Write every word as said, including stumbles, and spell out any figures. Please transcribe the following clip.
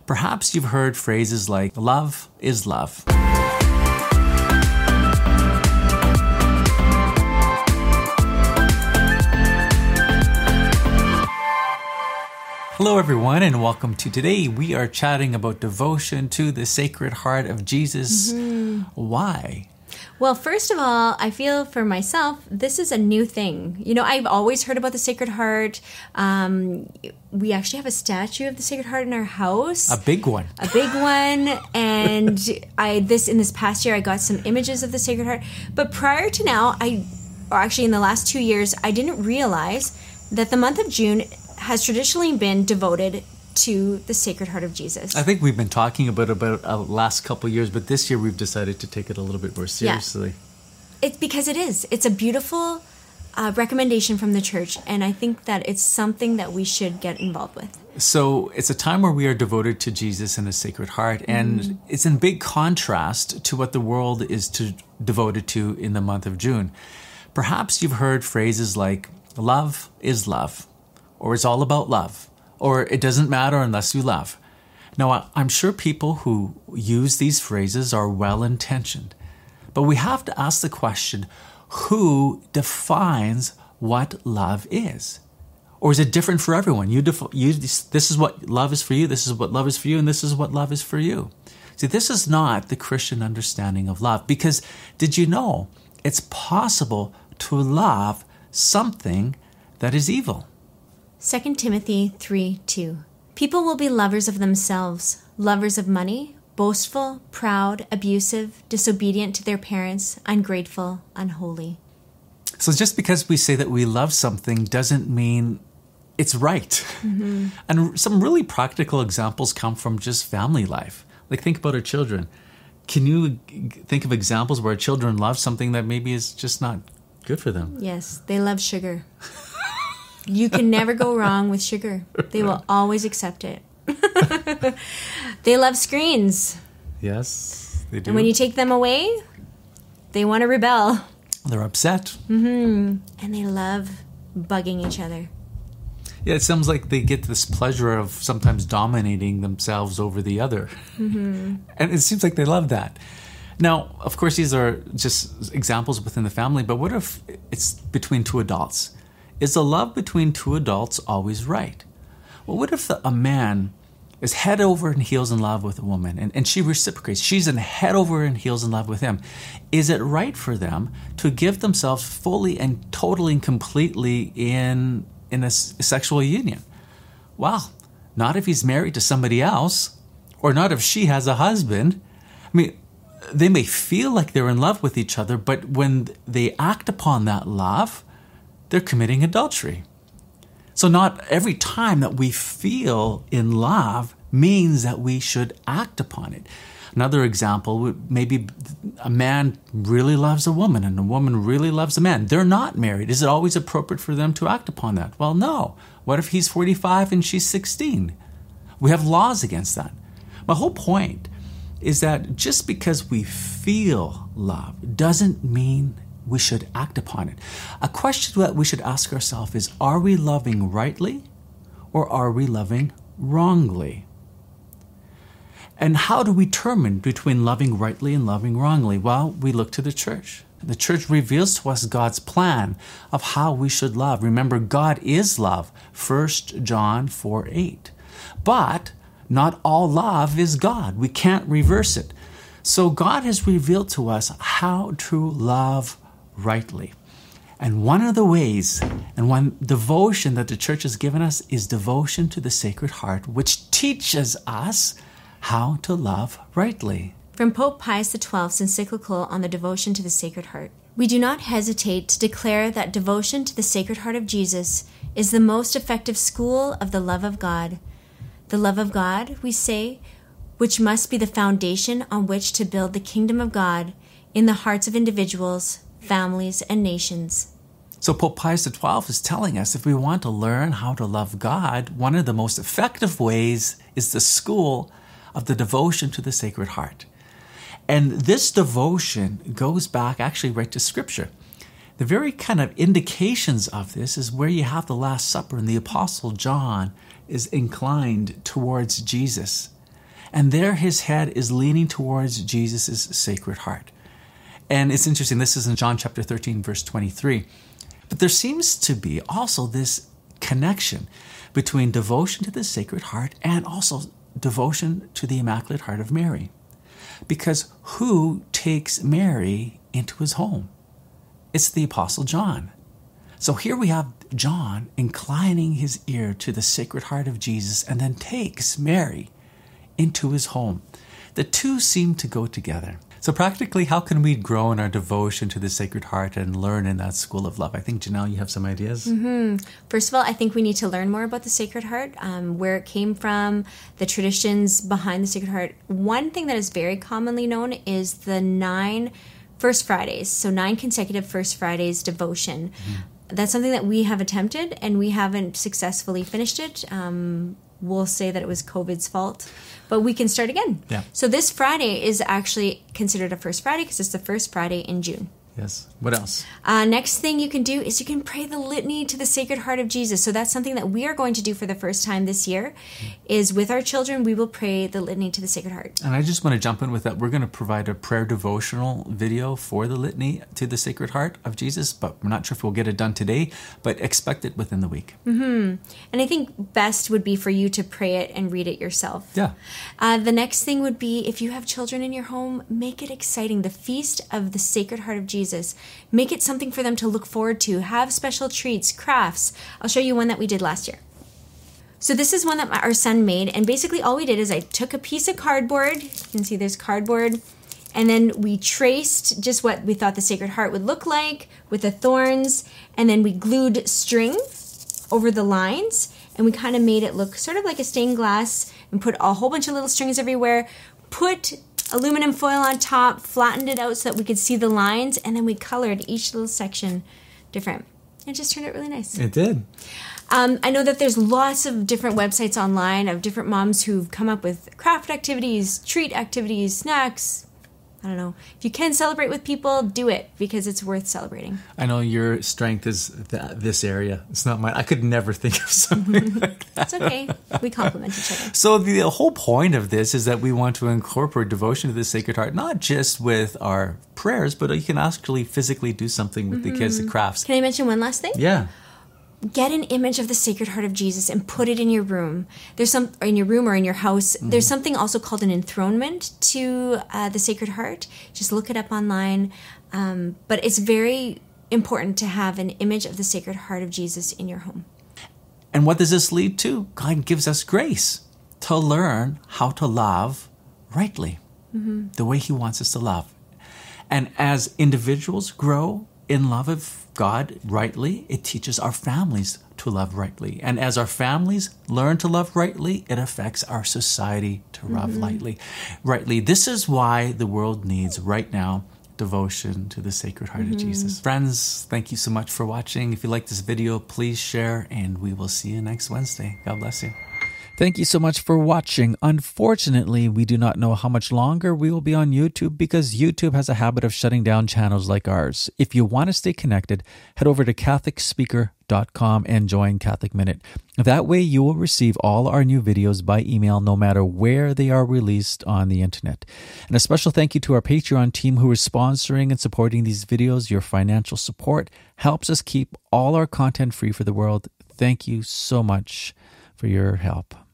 Perhaps you've heard phrases like, love is love. Hello everyone, and welcome to today. We are chatting about devotion to the Sacred Heart of Jesus. Mm-hmm. Why? Well, first of all, I feel for myself, this is a new thing. You know, I've always heard about the Sacred Heart. Um, we actually have a statue of the Sacred Heart in our house. A big one. A big one. And I this in this past year, I got some images of the Sacred Heart. But prior to now, I, or actually in the last two years, I didn't realize that the month of June has traditionally been devoted to the Sacred Heart of Jesus. I think we've been talking about it about the uh, last couple of years, but this year we've decided to take it a little bit more seriously. Yeah. It's because it is. It's a beautiful uh, recommendation from the church, and I think that it's something that we should get involved with. So it's a time where we are devoted to Jesus and His Sacred Heart, and mm. it's in big contrast to what the world is to, devoted to in the month of June. Perhaps you've heard phrases like, love is love, or it's all about love, or it doesn't matter unless you love. Now, I'm sure people who use these phrases are well-intentioned, but we have to ask the question, who defines what love is? Or is it different for everyone? You, def- you This is what love is for you, this is what love is for you, and this is what love is for you. See, this is not the Christian understanding of love, because did you know it's possible to love something that is evil? Second Timothy three two. People will be lovers of themselves, lovers of money, boastful, proud, abusive, disobedient to their parents, ungrateful, unholy. So just because we say that we love something doesn't mean it's right. Mm-hmm. And some really practical examples come from just family life. Like, think about our children. Can you think of examples where children love something that maybe is just not good for them? Yes, they love sugar. You can never go wrong with sugar. They will always accept it. They love screens. Yes, they do. And when you take them away, they want to rebel. They're upset. Mm-hmm. And they love bugging each other. Yeah, it sounds like they get this pleasure of sometimes dominating themselves over the other. Mm-hmm. And it seems like they love that. Now, of course, these are just examples within the family, but what if it's between two adults? Is the love between two adults always right? Well, what if a man is head over and heels in love with a woman and, and she reciprocates? She's in head over and heels in love with him. Is it right for them to give themselves fully and totally and completely in, in a, a sexual union? Well, not if he's married to somebody else, or not if she has a husband. I mean, they may feel like they're in love with each other, but when they act upon that love, they're committing adultery. So not every time that we feel in love means that we should act upon it. Another example would maybe a man really loves a woman and a woman really loves a man. They're not married. Is it always appropriate for them to act upon that? Well, no. What if he's forty-five and she's sixteen? We have laws against that. My whole point is that just because we feel love doesn't mean we should act upon it. A question that we should ask ourselves is, are we loving rightly or are we loving wrongly? And how do we determine between loving rightly and loving wrongly? Well, we look to the church. The church reveals to us God's plan of how we should love. Remember, God is love, First John four eight. But not all love is God. We can't reverse it. So God has revealed to us how to love rightly. And one of the ways and one devotion that the church has given us is devotion to the Sacred Heart, which teaches us how to love rightly. From Pope Pius the twelfth's encyclical on the devotion to the Sacred Heart. We do not hesitate to declare that devotion to the Sacred Heart of Jesus is the most effective school of the love of God. The love of God, we say, which must be the foundation on which to build the kingdom of God in the hearts of individuals, families, and nations. So Pope Pius the twelfth is telling us if we want to learn how to love God, one of the most effective ways is the school of the devotion to the Sacred Heart. And this devotion goes back actually right to Scripture. The very kind of indications of this is where you have the Last Supper and the Apostle John is inclined towards Jesus. And there his head is leaning towards Jesus' Sacred Heart. And it's interesting, this is in John chapter thirteen, verse twenty-three. But there seems to be also this connection between devotion to the Sacred Heart and also devotion to the Immaculate Heart of Mary. Because who takes Mary into his home? It's the Apostle John. So here we have John inclining his ear to the Sacred Heart of Jesus and then takes Mary into his home. The two seem to go together. So practically, how can we grow in our devotion to the Sacred Heart and learn in that school of love? I think, Janelle, you have some ideas? Mm-hmm. First of all, I think we need to learn more about the Sacred Heart, um, where it came from, the traditions behind the Sacred Heart. One thing that is very commonly known is the nine First Fridays, so nine consecutive First Fridays devotion. Mm-hmm. That's something that we have attempted, and we haven't successfully finished it. Um, we'll say that it was COVID's fault, but we can start again. Yeah. So this Friday is actually considered a First Friday because it's the first Friday in June. Yes. What else? Uh, next thing you can do is you can pray the litany to the Sacred Heart of Jesus. So that's something that we are going to do for the first time this year, is with our children, we will pray the litany to the Sacred Heart. And I just want to jump in with that. We're going to provide a prayer devotional video for the litany to the Sacred Heart of Jesus, but we're not sure if we'll get it done today, but expect it within the week. Mm-hmm. And I think best would be for you to pray it and read it yourself. Yeah. Uh, the next thing would be, if you have children in your home, make it exciting. The Feast of the Sacred Heart of Jesus. Make it something for them to look forward to. Have special treats, crafts. I'll show you one that we did last year. So this is one that our son made, and basically all we did is I took a piece of cardboard. You can see there's cardboard, and then we traced just what we thought the Sacred Heart would look like with the thorns, and then we glued string over the lines, and we kind of made it look sort of like a stained glass and put a whole bunch of little strings everywhere. Put aluminum foil on top, flattened it out so that we could see the lines, and then we colored each little section different. It just turned out really nice. It did. Um, I know that there's lots of different websites online of different moms who've come up with craft activities, treat activities, snacks. I don't know. If you can celebrate with people, do it, because it's worth celebrating. I know your strength is th- this area. It's not mine. I could never think of something like that. It's okay. We complement each other. So the whole point of this is that we want to incorporate devotion to the Sacred Heart, not just with our prayers, but you can actually physically do something with mm-hmm. the kids, the crafts. Can I mention one last thing? Yeah. Get an image of the Sacred Heart of Jesus and put it in your room. There's some, or in your room or in your house. Mm-hmm. There's something also called an enthronement to uh, the Sacred Heart. Just look it up online. Um, but it's very important to have an image of the Sacred Heart of Jesus in your home. And what does this lead to? God gives us grace to learn how to love rightly, mm-hmm. the way He wants us to love. And as individuals grow in love of God rightly, it teaches our families to love rightly. And as our families learn to love rightly, it affects our society to love mm-hmm. lightly, rightly. This is why the world needs right now devotion to the Sacred Heart mm-hmm. of Jesus. Friends, thank you so much for watching. If you like this video, please share, and we will see you next Wednesday. God bless you. Thank you so much for watching. Unfortunately, we do not know how much longer we will be on YouTube because YouTube has a habit of shutting down channels like ours. If you want to stay connected, head over to Catholic Speaker dot com and join Catholic Minute. That way you will receive all our new videos by email no matter where they are released on the internet. And a special thank you to our Patreon team who is sponsoring and supporting these videos. Your financial support helps us keep all our content free for the world. Thank you so much for your help.